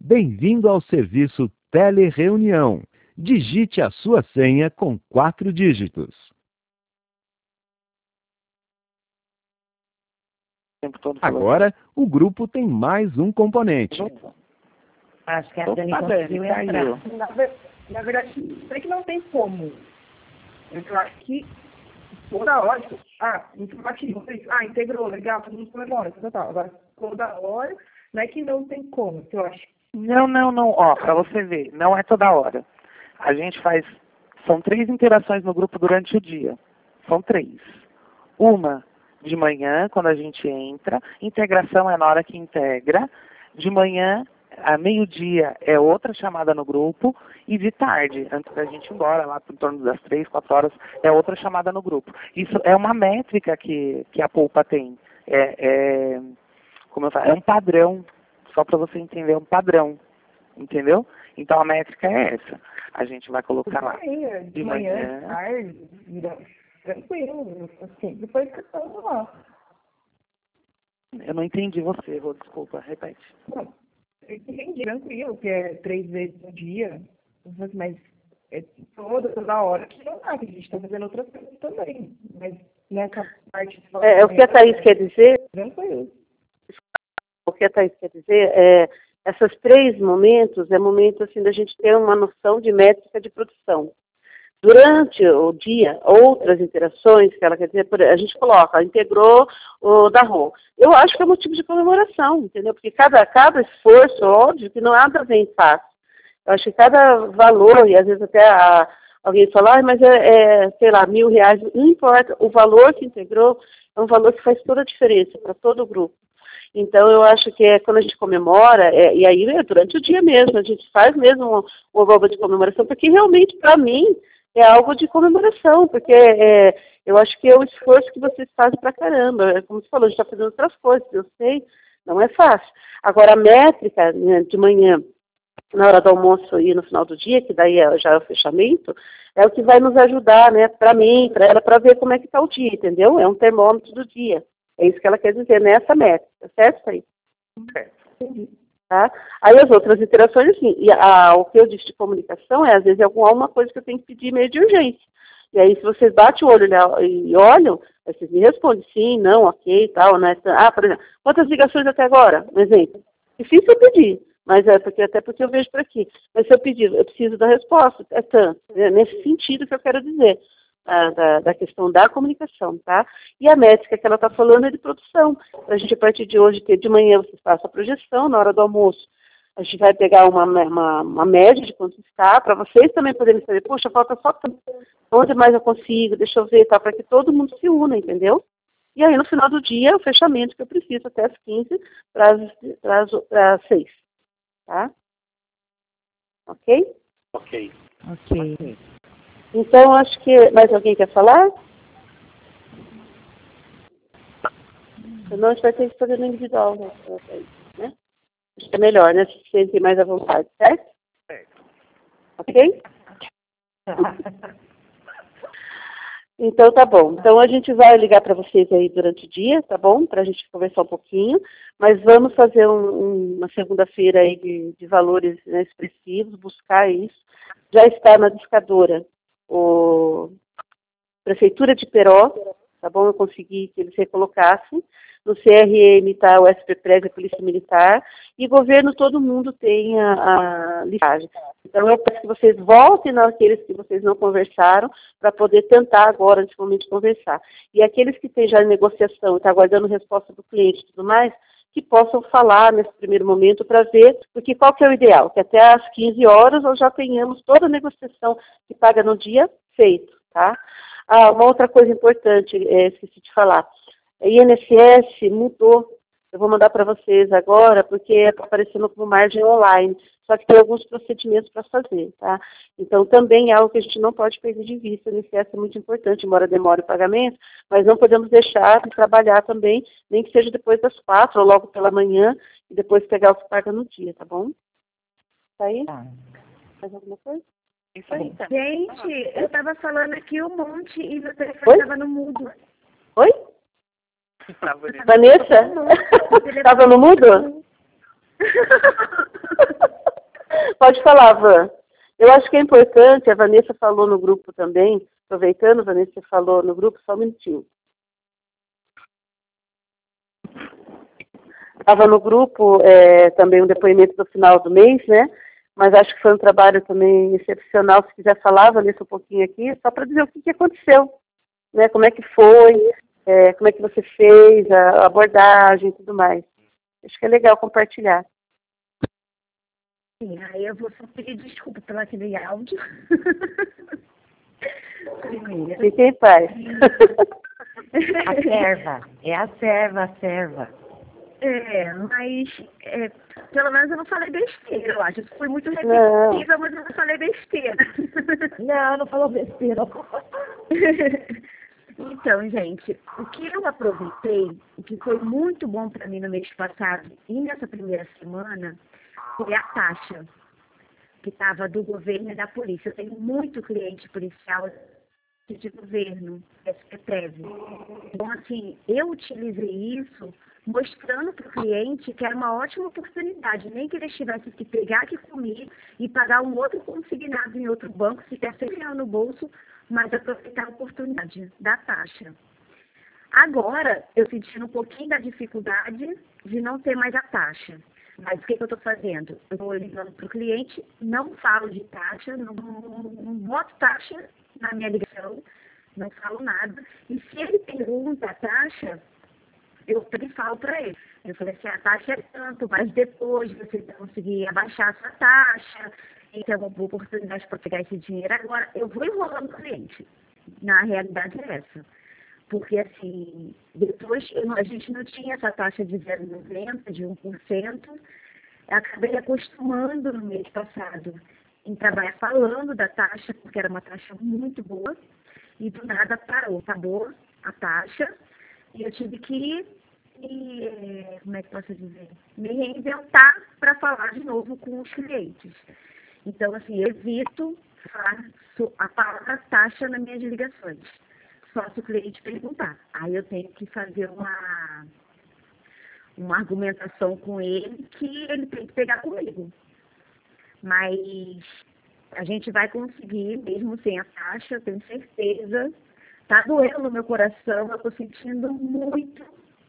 Bem-vindo ao serviço Telereunião. Digite a sua senha com 4 dígitos. Agora, o grupo tem mais um componente. Acho que a Dani conseguiu entrar. Na verdade, sei que não tem como. Eu acho que toda hora, informativo, integrou, legal, todo mundo comemora, tal. Agora, toda hora, não é que não tem como, eu acho. Não, ó, pra você ver, não é toda hora. A gente faz, são 3 interações no grupo durante o dia. São 3. Uma de manhã, quando a gente entra, integração é na hora que integra. De manhã, a meio-dia é outra chamada no grupo, e de tarde, antes da gente ir embora, lá em torno das 3, 4 horas, é outra chamada no grupo. Isso é uma métrica que a Poupa tem. Como eu falo, é um padrão, só para você entender, é um padrão, entendeu? Então a métrica é essa. A gente vai colocar lá. De manhã, tarde, tranquilo, assim, depois que eu lá. Eu não entendi você, Rô, desculpa, repete. Não, eu entendi, tranquilo, que é 3 vezes no dia, mas é toda hora que não dá, que a gente está fazendo outras coisas também, mas nessa parte... O que a Thaís quer dizer... Tranquilo. O que a Thaís quer dizer esses 3 momentos, é momento assim da gente ter uma noção de métrica de produção. Durante o dia, outras interações, que ela quer dizer, a gente coloca, integrou o da Rô. Eu acho que é motivo de comemoração, entendeu? Porque cada esforço, óbvio, que não nada vem fácil. Eu acho que cada valor, e às vezes até alguém fala, mas sei lá, R$1.000, não importa, o valor que integrou é um valor que faz toda a diferença para todo o grupo. Então, eu acho que quando a gente comemora, e aí durante o dia mesmo, a gente faz mesmo uma bomba de comemoração, porque realmente, para mim, é algo de comemoração, porque eu acho que é o esforço que vocês fazem pra caramba. Como você falou, a gente está fazendo outras coisas, eu sei, não é fácil. Agora, a métrica, né, de manhã, na hora do almoço e no final do dia, que daí já é o fechamento, é o que vai nos ajudar, né, para mim, para ela, para ver como é que está o dia, entendeu? É um termômetro do dia. É isso que ela quer dizer nessa métrica, certo, aí? Certo. Tá? Aí as outras interações, assim, o que eu disse de comunicação às vezes, alguma coisa que eu tenho que pedir meio de urgência. E aí, se vocês batem o olho e olham, aí vocês me respondem sim, não, ok, tal, né? Por exemplo, quantas ligações até agora? Um exemplo. Difícil eu pedir, mas até porque eu vejo por aqui. Mas se eu pedir, eu preciso da resposta, é tanto. É nesse sentido que eu quero dizer. Da questão da comunicação, tá? E a métrica que ela está falando é de produção. A gente, a partir de hoje, de manhã, você faça a projeção, na hora do almoço, a gente vai pegar uma média de quanto está, para vocês também poderem saber, poxa, falta só tanto, onde mais eu consigo, deixa eu ver, tá? Para que todo mundo se una, entendeu? E aí, no final do dia, o fechamento que eu preciso até as 15 para as 6, tá? Ok? Ok. Então, acho que... Mais alguém quer falar? Senão a gente vai ter que fazer no individual, né? Acho que é melhor, né? Se sentem mais à vontade, certo? Certo. Ok? Então, tá bom. Então, a gente vai ligar para vocês aí durante o dia, tá bom? Para a gente conversar um pouquinho. Mas vamos fazer uma segunda-feira aí de valores, né, expressivos, buscar isso. Já está na discadora Prefeitura de Peró, tá bom? Eu consegui que eles recolocassem. No CRM está o SPPREV, a Polícia Militar, e governo, todo mundo tem a listagem. Então, eu peço que vocês voltem naqueles que vocês não conversaram, para poder tentar agora, nesse momento, conversar. E aqueles que têm já negociação, estão aguardando resposta do cliente e tudo mais, que possam falar nesse primeiro momento para ver, porque qual que é o ideal? Que até às 15 horas nós já tenhamos toda a negociação que paga no dia feito, tá? Uma outra coisa importante, esqueci de falar, a INSS mudou, eu vou mandar para vocês agora, porque está aparecendo como margem online, só que tem alguns procedimentos para fazer, tá? Então, também é algo que a gente não pode perder de vista, o INSS é muito importante, embora demore o pagamento, mas não podemos deixar de trabalhar também, nem que seja depois das 4 ou logo pela manhã, e depois pegar o que paga no dia, tá bom? Tá aí? Mais alguma coisa? Isso aí. Gente, eu estava falando aqui um monte e meu telefone estava no mudo. Oi? Vanessa? Estava no mudo? Pode falar, Van. Eu acho que é importante, a Vanessa falou no grupo também, aproveitando, Vanessa, você falou no grupo, só um minutinho. Estava no grupo também um depoimento no final do mês, né? Mas acho que foi um trabalho também excepcional. Se quiser falar, Vanessa, um pouquinho aqui, só para dizer o que aconteceu, né? Como é que foi, como é que você fez, a abordagem e tudo mais. Acho que é legal compartilhar. Sim, aí eu vou só pedir desculpa pelo aquele áudio. Primeiro. Fique em paz. A serva. Mas pelo menos eu não falei besteira, eu acho. Eu fui muito repetitiva, mas eu não falei besteira. Não falou besteira. Então, gente, o que eu aproveitei, o que foi muito bom para mim no mês passado e nessa primeira semana, foi a taxa que estava do governo e da polícia. Eu tenho muito cliente policial de governo, SPTEV. Então, assim, eu utilizei isso mostrando para o cliente que era uma ótima oportunidade, nem que ele tivesse que pegar aqui comigo e pagar um outro consignado em outro banco, se quer R$100 no bolso, mas aproveitar a oportunidade da taxa. Agora, eu sentindo um pouquinho da dificuldade de não ter mais a taxa. Mas o que eu estou fazendo? Eu estou ligando para o cliente, não falo de taxa, não boto taxa na minha ligação, não falo nada. E se ele pergunta a taxa, eu falo para ele. Eu falei assim, a taxa é tanto, mas depois você vai conseguir abaixar a sua taxa, então é uma boa oportunidade para pegar esse dinheiro. Agora, eu vou enrolando o cliente. Na realidade é essa. Porque, assim, depois a gente não tinha essa taxa de 0,90, de 1%. Eu acabei acostumando no mês passado em trabalhar falando da taxa, porque era uma taxa muito boa, e do nada acabou a taxa, e eu tive que como é que posso dizer? Me reinventar para falar de novo com os clientes. Então, assim, eu evito falar a palavra taxa nas minhas ligações. Só se o cliente perguntar. Aí eu tenho que fazer uma argumentação com ele que ele tem que pegar comigo. Mas a gente vai conseguir, mesmo sem a taxa, eu tenho certeza. Tá doendo no meu coração, eu estou sentindo muito.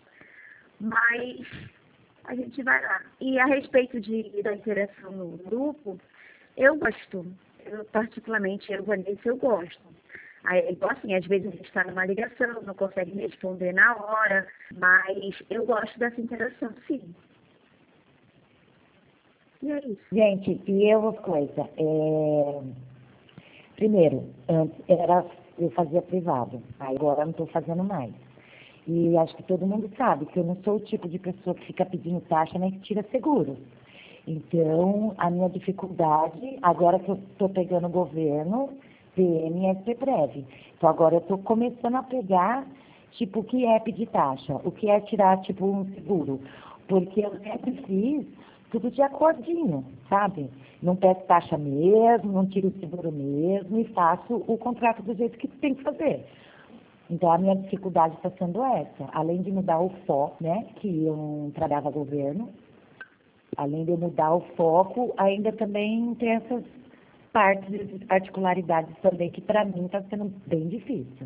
Mas a gente vai lá. E a respeito da interação no grupo, eu gosto. Particularmente, Vanessa, eu gosto. Aí, assim, às vezes a gente está numa ligação, não consegue responder na hora, mas eu gosto dessa interação, sim. E é isso. Gente, e eu outra coisa. Primeiro, antes eu fazia privado, agora eu não estou fazendo mais. E acho que todo mundo sabe que eu não sou o tipo de pessoa que fica pedindo taxa nem que tira seguro. Então, a minha dificuldade, agora que eu estou pegando o governo, PM e SPTEV. Então, agora eu estou começando a pegar, tipo, o que é pedir taxa, o que é tirar, tipo, um seguro. Porque eu sempre fiz tudo de acordinho, sabe? Não peço taxa mesmo, não tiro o seguro mesmo e faço o contrato do jeito que tem que fazer. Então, a minha dificuldade está sendo essa. Além de mudar o foco, né, que eu não trabalhava governo, além de eu mudar o foco, ainda também tem essas particularidades também, que para mim está sendo bem difícil.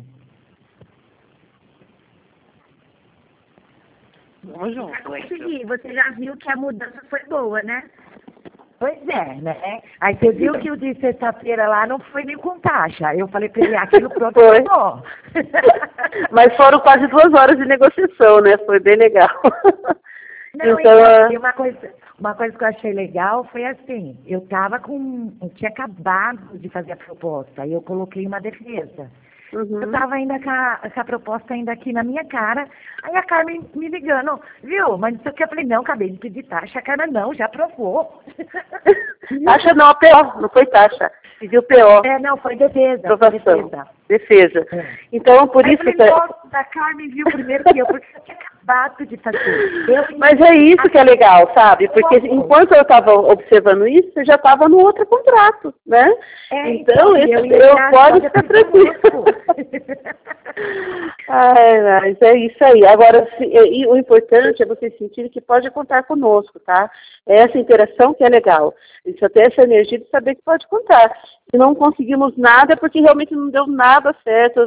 Vamos junto. Consegui. Você já viu que a mudança foi boa, né? Pois é, né? Aí você viu que o de sexta-feira lá não foi nem com taxa. Eu falei para ele, aquilo pronto foi bom. Mas foram quase 2 horas de negociação, né? Foi bem legal. Não, então, e uma coisa que eu achei legal foi assim, eu tinha acabado de fazer a proposta, aí eu coloquei uma defesa. Uhum. Eu estava ainda com a proposta ainda aqui na minha cara, aí a Carmen me ligando, viu, mas não sei o que, eu falei, não, acabei de pedir taxa, a Carmen não, já aprovou. Taxa não, a PO, não foi taxa, pediu PO. Não, foi defesa. Aprovação. Defesa. Então, por aí isso eu falei, nossa, a Carmen viu primeiro que eu, porque eu tinha acabado de fazer. Mas é isso que é legal, sabe? Porque enquanto eu estava observando isso, eu já estava no outro contrato, né? Então, eu posso ficar tranquilo. Mas é isso aí. Agora, o importante é vocês sentirem que pode contar conosco, tá? É essa interação que é legal. Isso até essa energia de saber que pode contar. Se não conseguimos nada, é porque realmente não deu nada certo.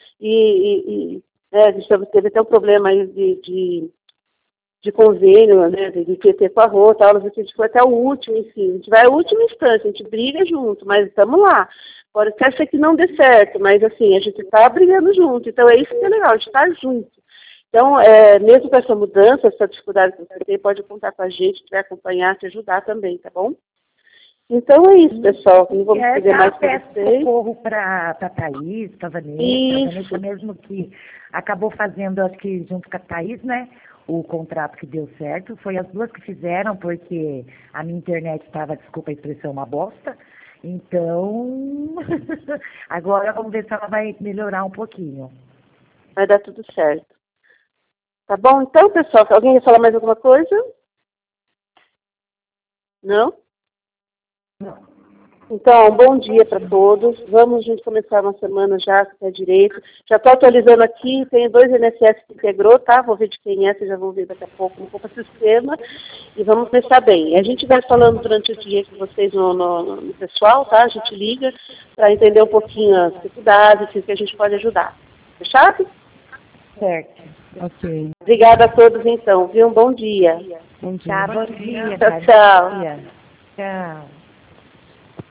A gente teve até um problema aí de convênio, né? De PT com a rua, tal. A gente foi até o último, enfim. A gente vai à última instância, a gente briga junto, mas estamos lá. Pode até ser que não dê certo, mas assim, a gente está brigando junto. Então é isso que é legal, a gente está junto. Então, mesmo com essa mudança, essa dificuldade que você tem, pode contar com a gente, vai acompanhar, te ajudar também, tá bom? Então é isso, pessoal. Não vamos pedir mais para vocês. Socorro para a Thaís, para a Vanessa mesmo que acabou fazendo, acho que junto com a Thaís, né? O contrato que deu certo. Foi as duas que fizeram, porque a minha internet estava, desculpa a expressão, uma bosta. Então, agora vamos ver se ela vai melhorar um pouquinho. Vai dar tudo certo. Tá bom? Então, pessoal, alguém quer falar mais alguma coisa? Não? Não. Então, bom dia para todos. Vamos a gente começar uma semana já com o pé direito. Já estou atualizando aqui, tem 2 INSS que integrou, tá? Vou ver de quem é, vocês já vão ver daqui a pouco no sistema. E vamos pensar bem. A gente vai falando durante o dia com vocês no pessoal, tá? A gente liga para entender um pouquinho as dificuldades, o que a gente pode ajudar. Fechado? Certo. Ok. Obrigada a todos, então. Viu? Um bom dia. Bom dia. Bom dia. Tchau, tchau. Tchau.